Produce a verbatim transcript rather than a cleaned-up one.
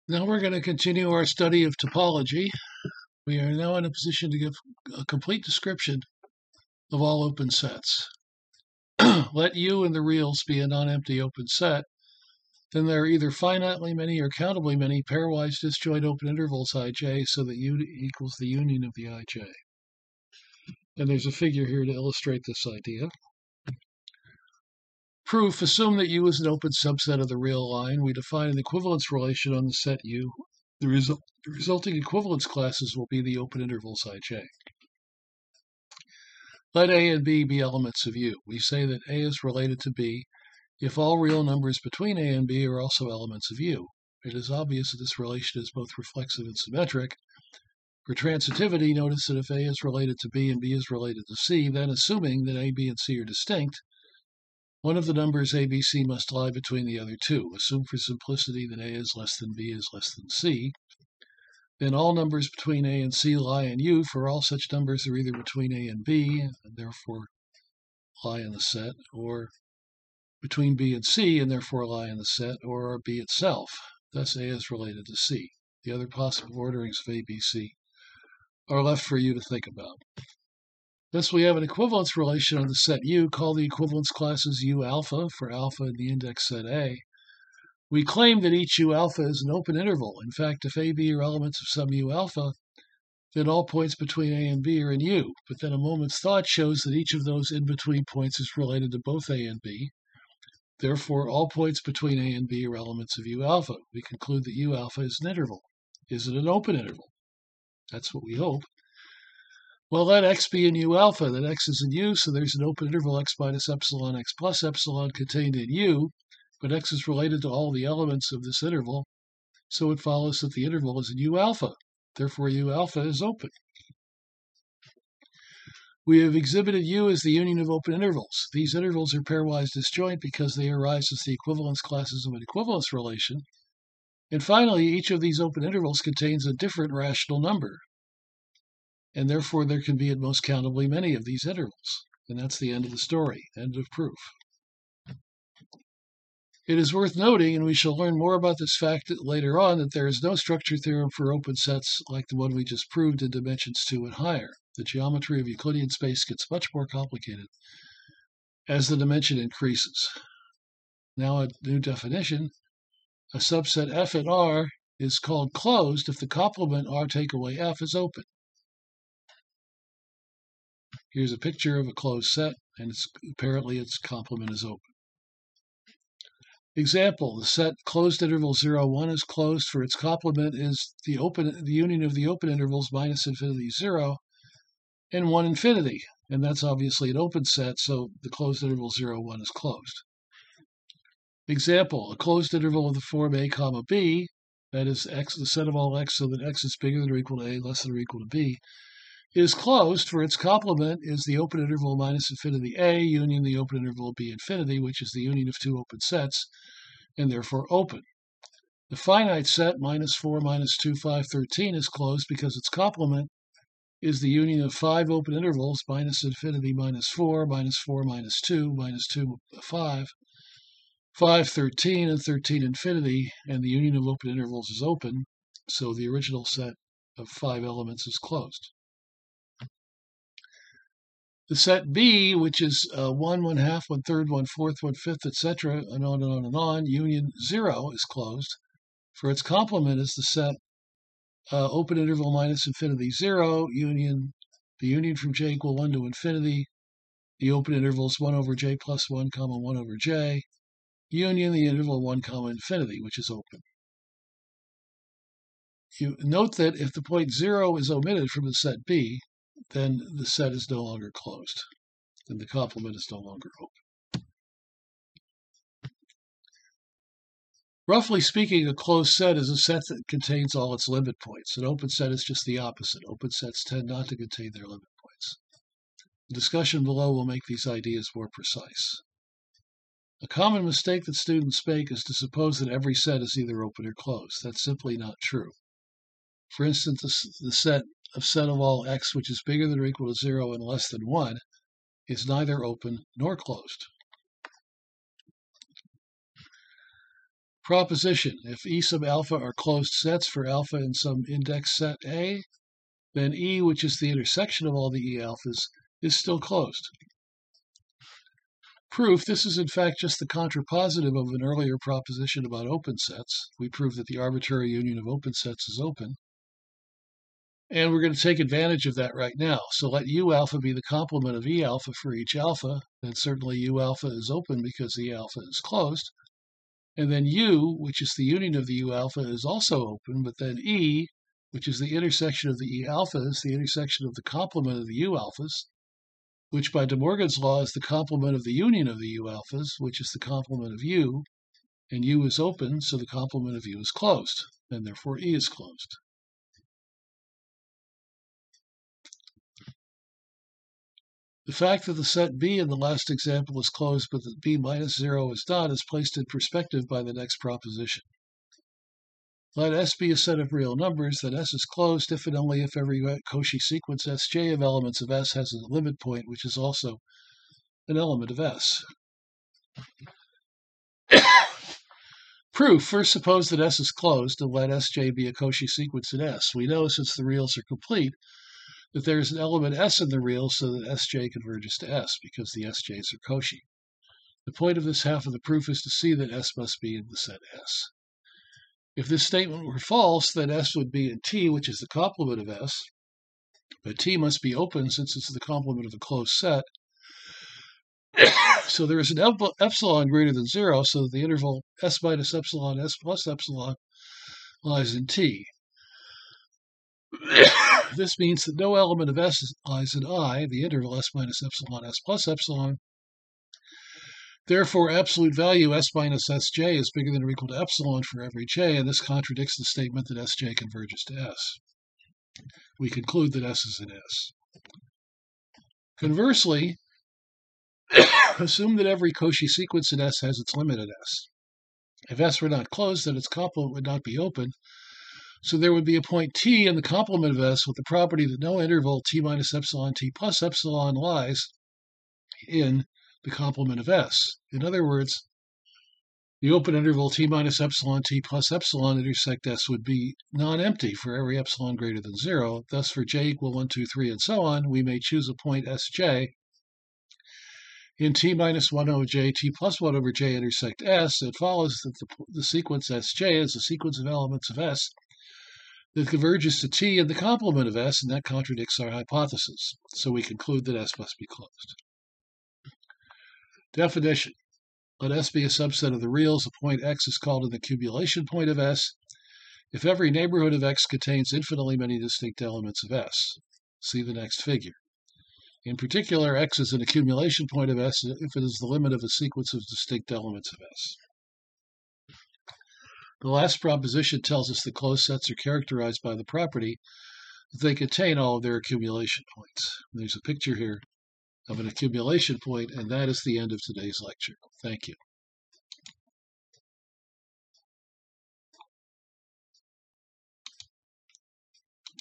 Now we're going to continue our study of topology. We are now in a position to give a complete description of all open sets. Let U and the reals be a non-empty open set, then there are either finitely many or countably many pairwise disjoint open intervals ij so that U equals the union of the ij. And there's a figure here to illustrate this idea. Proof: assume that U is an open subset of the real line. We define an equivalence relation on the set U. The, result, the resulting equivalence classes will be the open intervals ij. Let A and B be elements of U. We say that A is related to B if all real numbers between A and B are also elements of U. It is obvious that this relation is both reflexive and symmetric. For transitivity, notice that if A is related to B and B is related to C, then assuming that A, B, and C are distinct, one of the numbers A, B, C must lie between the other two. Assume for simplicity that A is less than B is less than C. Then all numbers between A and C lie in U, for all such numbers are either between A and B, and therefore lie in the set, or between B and C, and therefore lie in the set, or are B itself. Thus A is related to C. The other possible orderings of A, B, C are left for you to think about. Thus we have an equivalence relation on the set U. Call the equivalence classes U alpha for alpha in the index set A. We claim that each U alpha is an open interval. In fact, if A, B are elements of some U alpha, then all points between A and B are in U. But then a moment's thought shows that each of those in-between points is related to both A and B. Therefore, all points between A and B are elements of U alpha. We conclude that U alpha is an interval. Is it an open interval? That's what we hope. Well, let X be in U alpha. That X is in U, so there's an open interval X minus epsilon, X plus epsilon contained in U. But X is related to all the elements of this interval, so it follows that the interval is in U alpha. Therefore, U alpha is open. We have exhibited U as the union of open intervals. These intervals are pairwise disjoint because they arise as the equivalence classes of an equivalence relation. And finally, each of these open intervals contains a different rational number, and therefore there can be at most countably many of these intervals. And that's the end of the story, end of proof. It is worth noting, and we shall learn more about this fact later on, that there is no structure theorem for open sets like the one we just proved in dimensions two and higher. The geometry of Euclidean space gets much more complicated as the dimension increases. Now a new definition. A subset F in R is called closed if the complement R take away F is open. Here's a picture of a closed set, and it's, apparently its complement is open. Example: the set closed interval zero, one is closed for its complement is the open the union of the open intervals minus infinity zero and one infinity, and that's obviously an open set, so the closed interval zero, one is closed. Example: a closed interval of the form A comma B, that is x, the set of all x so that x is bigger than or equal to A, less than or equal to B, is closed for its complement is the open interval minus infinity A union the open interval B infinity, which is the union of two open sets, and therefore open. The finite set minus four minus two, five, thirteen is closed because its complement is the union of five open intervals minus infinity minus four, minus four minus two, minus two, five, five, thirteen, and thirteen infinity, and the union of open intervals is open, so the original set of five elements is closed. The set B, which is uh, one, one half, one third, one fourth, one fifth, et cetera, and on and on and on, union zero is closed. For its complement is the set uh, open interval minus infinity zero, union, the union from j equal one to infinity, the open intervals one over j plus one, comma one over j, union the interval one comma infinity, which is open. You note that if the point zero is omitted from the set B, then the set is no longer closed, and the complement is no longer open. Roughly speaking, a closed set is a set that contains all its limit points. An open set is just the opposite. Open sets tend not to contain their limit points. The discussion below will make these ideas more precise. A common mistake that students make is to suppose that every set is either open or closed. That's simply not true. For instance, the, the set of set of all x, which is bigger than or equal to zero and less than one, is neither open nor closed. Proposition: if E sub alpha are closed sets for alpha in some index set A, then E, which is the intersection of all the E alphas, is still closed. Proof: this is in fact just the contrapositive of an earlier proposition about open sets. We prove that the arbitrary union of open sets is open. And we're going to take advantage of that right now. So let U alpha be the complement of E alpha for each alpha. Then certainly U alpha is open because E alpha is closed. And then U, which is the union of the U alpha, is also open. But then E, which is the intersection of the E alpha, is the intersection of the complement of the U alphas, which by De Morgan's law is the complement of the union of the U alphas, which is the complement of U. And U is open, so the complement of U is closed. And therefore E is closed. The fact that the set B in the last example is closed but that B minus zero is not is placed in perspective by the next proposition. Let S be a set of real numbers, then S is closed if and only if every Cauchy sequence S J of elements of S has a limit point which is also an element of S. Proof: first suppose that S is closed and let S J be a Cauchy sequence in S. We know, since the reals are complete, that there is an element S in the reals so that S J converges to S because the S Js are Cauchy. The point of this half of the proof is to see that S must be in the set S. If this statement were false, then S would be in T, which is the complement of S, but T must be open since it's the complement of a closed set. So there is an epsilon greater than zero, so that the interval S minus epsilon, S plus epsilon lies in T. This means that no element of S lies in I, the interval S minus epsilon, S plus epsilon. Therefore, absolute value S minus S J is bigger than or equal to epsilon for every J, and this contradicts the statement that S J converges to S. We conclude that S is in S. Conversely, assume that every Cauchy sequence in S has its limit at S. If S were not closed, then its complement would not be open. So there would be a point T in the complement of S with the property that no interval T minus epsilon T plus epsilon lies in the complement of S. In other words, the open interval T minus epsilon T plus epsilon intersect S would be non-empty for every epsilon greater than zero. Thus, for J equal one, two, three, and so on, we may choose a point S J in T minus one over J, T plus one over J intersect S. It follows that the, the sequence S J is a sequence of elements of S that converges to T in the complement of S, and that contradicts our hypothesis. So we conclude that S must be closed. Definition: let S be a subset of the reals. A point X is called an accumulation point of S if every neighborhood of X contains infinitely many distinct elements of S. See the next figure. In particular, X is an accumulation point of S if it is the limit of a sequence of distinct elements of S. The last proposition tells us that closed sets are characterized by the property that they contain all of their accumulation points. There's a picture here of an accumulation point, and that is the end of today's lecture. Thank you.